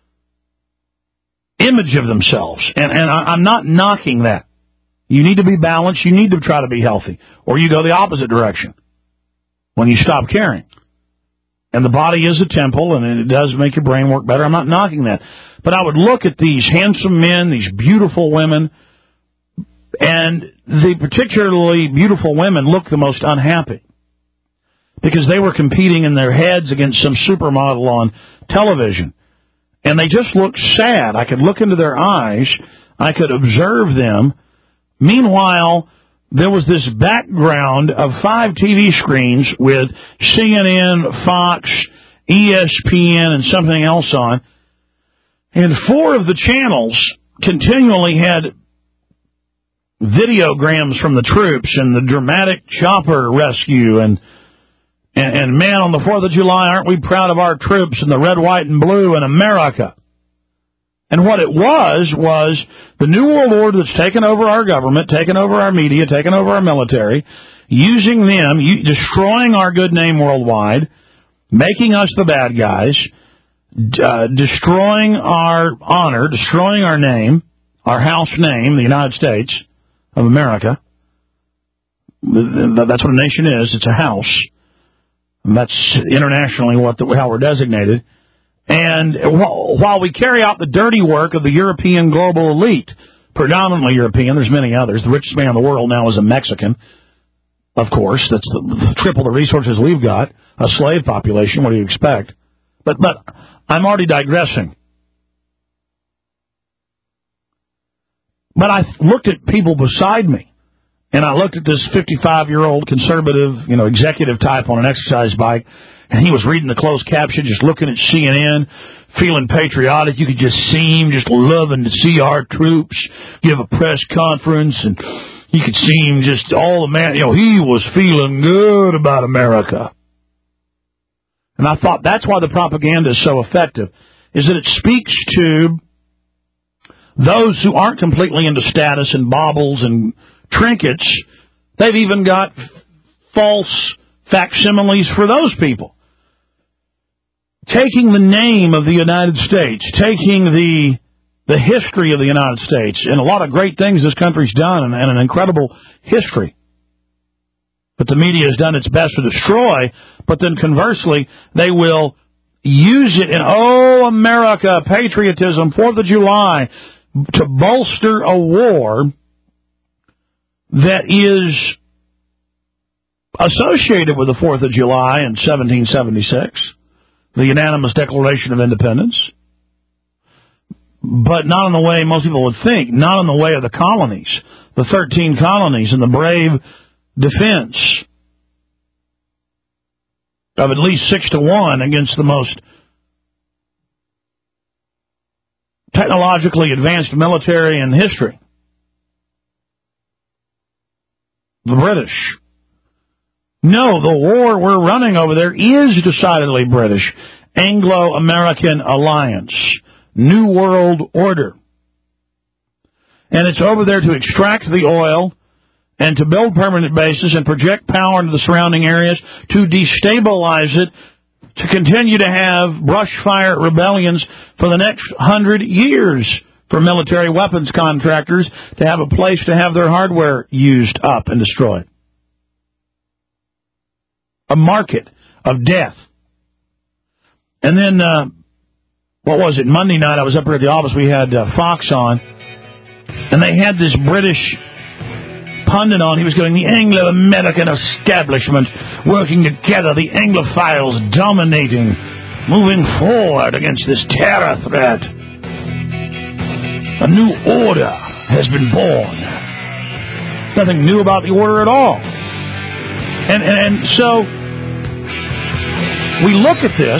image of themselves. And, and I, I'm not knocking that. You need to be balanced. You need to try to be healthy, or you go the opposite direction when you stop caring. And the body is a temple, and it does make your brain work better. I'm not knocking that. But I would look at these handsome men, these beautiful women, and the particularly beautiful women look the most unhappy because they were competing in their heads against some supermodel on television. And they just looked sad. I could look into their eyes. I could observe them. Meanwhile, there was this background of five T V screens with C N N, Fox, E S P N, and something else on. And four of the channels continually had videograms from the troops and the dramatic chopper rescue. And, and, and man, on the fourth of July, aren't we proud of our troops in the red, white, and blue in America? And what it was, was the New World Order that's taken over our government, taken over our media, taken over our military, using them, destroying our good name worldwide, making us the bad guys, uh, destroying our honor, destroying our name, our house name, the United States of America. That's what a nation is. It's a house. And that's internationally what the, how we're designated. And while we carry out the dirty work of the European global elite, predominantly European, there's many others. The richest man in the world now is a Mexican, of course. That's the, triple the resources we've got. A slave population, what do you expect? But, but I'm already digressing. But I looked at people beside me, and I looked at this fifty-five-year-old conservative, you know, executive type on an exercise bike, and he was reading the closed caption, just looking at C N N, feeling patriotic. You could just see him just loving to see our troops give a press conference, and you could see him just all the man, you know, he was feeling good about America. And I thought that's why the propaganda is so effective, is that it speaks to those who aren't completely into status and baubles and trinkets. They've even got false facsimiles for those people. Taking the name of the United States, taking the the history of the United States, and a lot of great things this country's done, and, and an incredible history. But the media has done its best to destroy, but then conversely, they will use it in, oh, America, patriotism, fourth of July, to bolster a war that is associated with the fourth of July in seventeen seventy-six, the unanimous Declaration of Independence, but not in the way most people would think, not in the way of the colonies, the thirteen colonies and the brave defense of at least six to one against the most technologically advanced military in history. the British. No, the war we're running over there is decidedly British. Anglo-American alliance. New World Order. And it's over there to extract the oil and to build permanent bases and project power into the surrounding areas, to destabilize it, to continue to have brush fire rebellions for the next hundred years for military weapons contractors to have a place to have their hardware used up and destroyed. A market of death. And then, uh, what was it, Monday night I was up here at the office, we had uh, Fox on, and they had this British pundit on. He was going, the Anglo-American establishment working together, the Anglophiles dominating, moving forward against this terror threat. A new order has been born. Nothing new about the order at all. And, and, and so we look at this.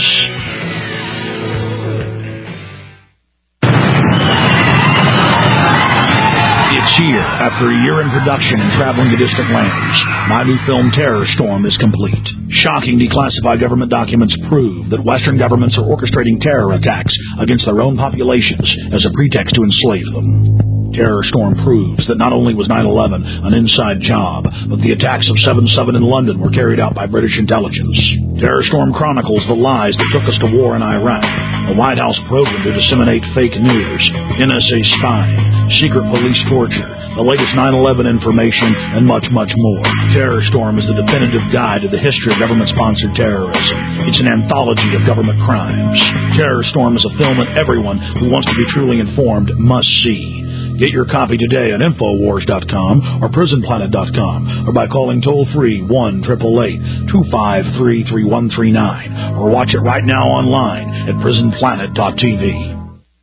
It's here. After a year in production and traveling to distant lands, my new film Terror Storm is complete. Shocking declassified government documents prove that Western governments are orchestrating terror attacks against their own populations as a pretext to enslave them. Terror Storm proves that not only was nine eleven an inside job, but the attacks of seven seven in London were carried out by British intelligence. Terror Storm chronicles the lies that took us to war in Iraq, a White House program to disseminate fake news, N S A spying, secret police torture, the latest nine eleven information, and much, much more. Terror Storm is the definitive guide to the history of government-sponsored terrorism. It's an anthology of government crimes. Terror Storm is a film that everyone who wants to be truly informed must see. Get your copy today at Infowars dot com or Prison Planet dot com, or by calling toll-free one eight eight eight, two five three, three one three nine, or watch it right now online at Prison Planet dot T V.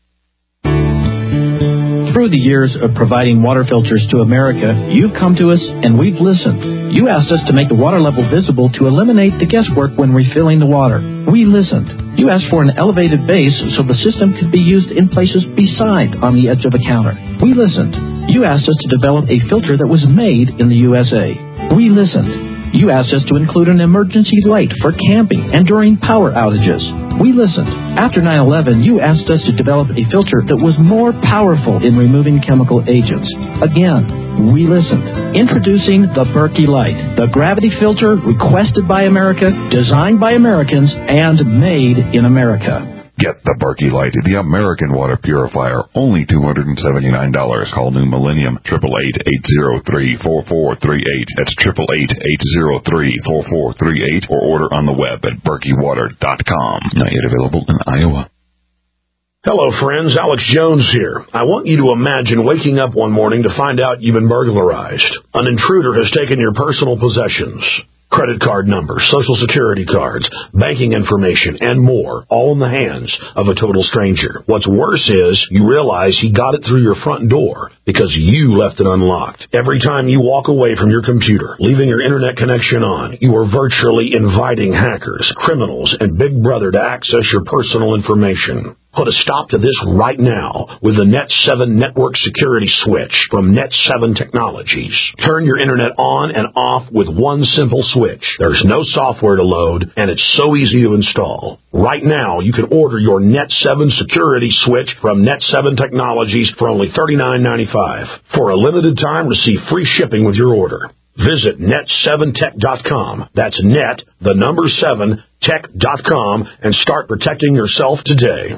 Through the years of providing water filters to America, you've come to us and we've listened. You asked us to make the water level visible to eliminate the guesswork when refilling the water. We listened. You asked for an elevated base so the system could be used in places beside on the edge of the counter. We listened. You asked us to develop a filter that was made in the U S A. We listened. You asked us to include an emergency light for camping and during power outages. We listened. After nine eleven, you asked us to develop a filter that was more powerful in removing chemical agents. Again, we listened. Introducing the Berkey Light, the gravity filter requested by America, designed by Americans, and made in America. Get the Berkey Light, the American water purifier, only two hundred seventy-nine dollars. Call New Millennium, eight eight eight, eight zero three, four four three eight. That's eight eight eight, eight zero three, four four three eight, or order on the web at Berkey Water dot com. Not yet available in Iowa. Hello, friends. Alex Jones here. I want you to imagine waking up one morning to find out you've been burglarized. An intruder has taken your personal possessions. Credit card numbers, social security cards, banking information, and more, all in the hands of a total stranger. What's worse is you realize he got it through your front door because you left it unlocked. Every time you walk away from your computer, leaving your internet connection on, you are virtually inviting hackers, criminals, and Big Brother to access your personal information. Put a stop to this right now with the Net seven Network Security Switch from Net seven Technologies. Turn your internet on and off with one simple switch. There's no software to load, and it's so easy to install. Right now, you can order your Net seven Security Switch from Net seven Technologies for only thirty-nine ninety-five. For a limited time, receive free shipping with your order. Visit net seven tech dot com. That's net, the number seven, tech dot com, and start protecting yourself today.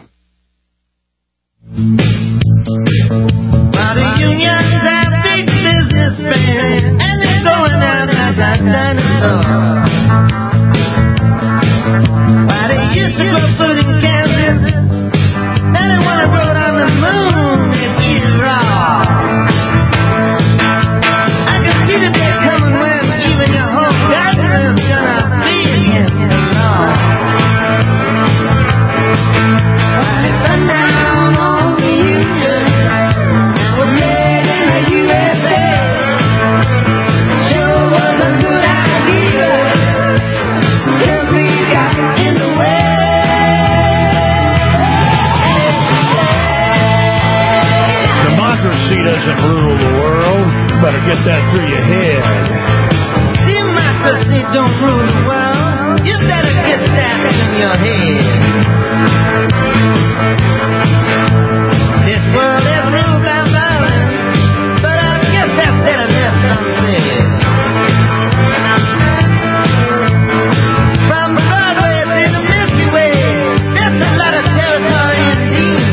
Now the unions are big businessmen, and they're going out as a dinosaur. Why they used to grow food in Kansas, now they want to grow it on the moon and eat it raw. I can see the day coming when even your whole garden is gonna be against the law. While it's sundown on the union, and we're made in the U S A. Sure was a good idea, till we got in the way. don't rule the world. You better get that in your head. This world is ruled by violence, but I guess that's better left unsaid. From Broadway to the Milky Way, that's a lot of territory indeed.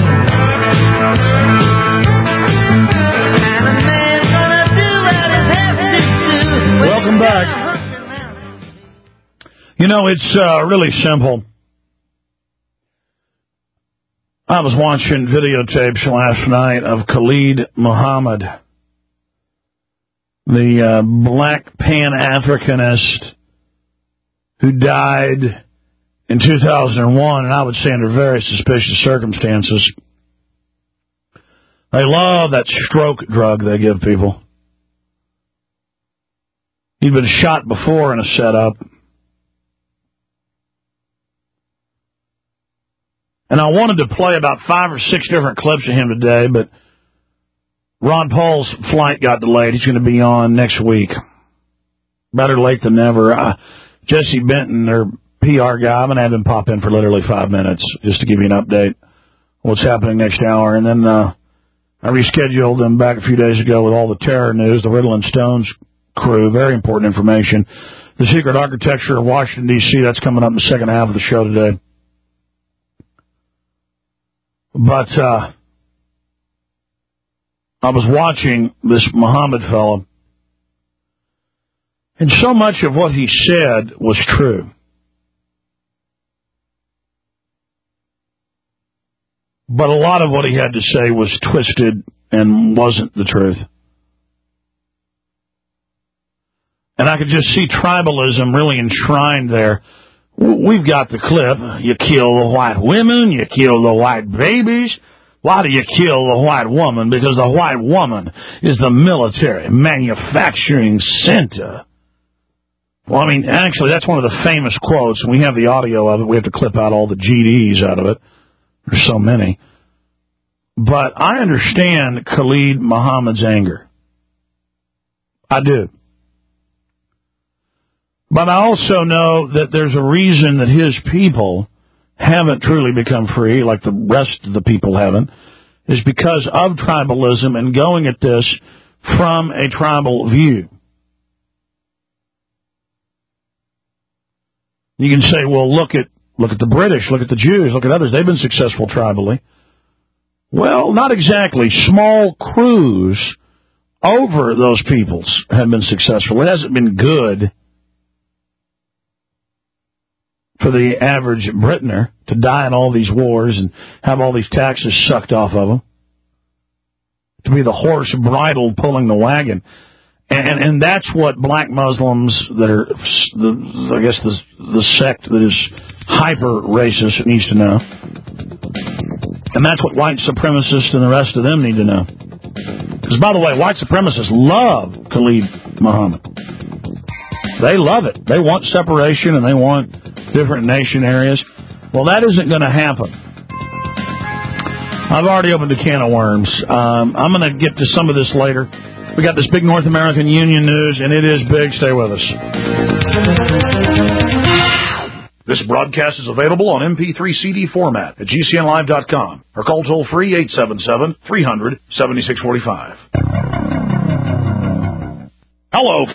And a man's gonna do what he has to do. Welcome back. You know, it's uh, really simple. I was watching videotapes last night of Khalid Muhammad, the uh, black Pan-Africanist who died in two thousand one, and I would say under very suspicious circumstances. They love that stroke drug they give people. He'd been shot before in a setup. And I wanted to play about five or six different clips of him today, but Ron Paul's flight got delayed. He's going to be on next week. Better late than never. Uh, Jesse Benton, their P R guy, I'm going to have him pop in for literally five minutes just to give you an update on what's happening next hour. And then uh, I rescheduled him back a few days ago with all the terror news, the Riddle and Stones crew. Very important information. The secret architecture of Washington, D C, that's coming up in the second half of the show today. But uh, I was watching this Muhammad fellow, and so much of what he said was true. But a lot of what he had to say was twisted and wasn't the truth. And I could just see tribalism really enshrined there. We've got the clip. You kill the white women, you kill the white babies. Why do you kill the white woman? Because the white woman is the military manufacturing center. Well, I mean, actually, that's one of the famous quotes, and we have the audio of it. We have to clip out all the G Ds out of it. There's so many. But I understand Khalid Muhammad's anger. I do. But I also know that there's a reason that his people haven't truly become free, like the rest of the people haven't, is because of tribalism and going at this from a tribal view. You can say, well, look at look at the British, look at the Jews, look at others. They've been successful tribally. Well, not exactly. Small crews over those peoples have been successful. It hasn't been good for the average Britainer to die in all these wars and have all these taxes sucked off of them, to be the horse bridle pulling the wagon. And and that's what black Muslims that are, the, I guess, the, the sect that is hyper-racist needs to know. And that's what white supremacists and the rest of them need to know. Because, by the way, white supremacists love Khalid Muhammad. They love it. They want separation and they want different nation areas. Well, that isn't going to happen. I've already opened a can of worms. Um, I'm going to get to some of this later. We got this big North American Union news, and it is big. Stay with us. This broadcast is available on M P three C D format at G C N live dot com or call toll-free eight seven seven, three hundred, seventy-six forty-five. Hello.